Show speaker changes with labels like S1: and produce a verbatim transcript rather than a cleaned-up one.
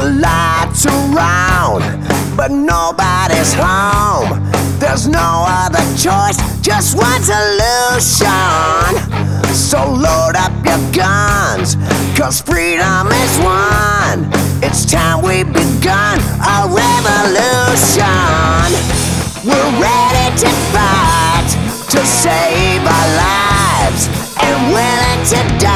S1: lights around, but nobody's home. There's no other choice, just one solution. So load up your guns, cause freedom is won. It's time we begun a revolution. We're ready to fight, to save our lives, and willing to die.